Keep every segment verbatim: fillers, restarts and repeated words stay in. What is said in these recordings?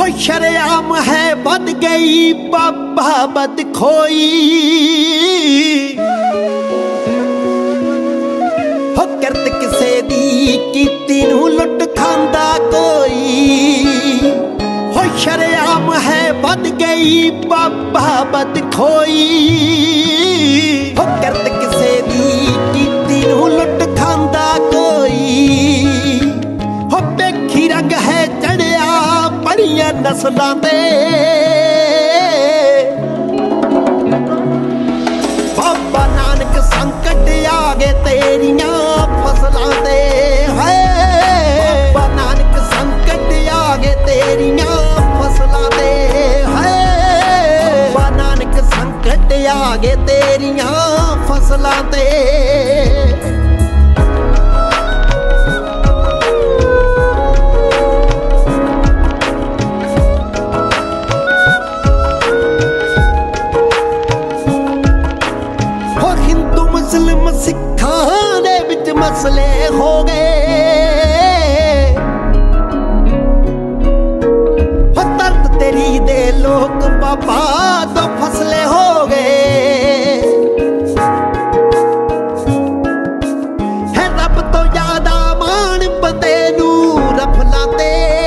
हो शरेआम है बद गई बाबा बद खोई हो करत किसे दी कीती नू लुट खांदा कोई हो शरेआम है बद गई बाबा बद खोई हो करत किसे दी कीती नू लुट खांदा कोई हो बेखी रंग है चढ़िया बड़िया नस्लां ते बाबा नानक संकट आ गए तेरियां फसलां ते है बाबा नानक संकट आ गए तेरियां फसलां ते है बाबा नानक संकट आ गए तेरियां फसलां ते मुस्लिम सिखां दे विच मसले हो गए हो दर्द तेरी दे लोग बाबा तो फसले हो गए है रब तो ज्यादा मान बंदे नू रफलां ते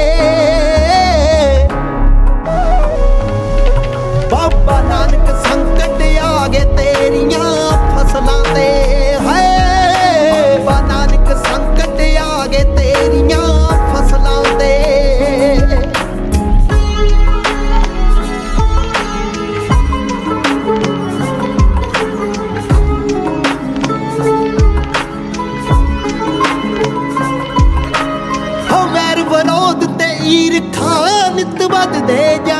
बाबा नानक संकट आ गए तेरियां फसलां ते है बाबा नानक संकट आ गए तेरियां फसलां ते हो वैर विरोध ते ईरखा नित बददे जा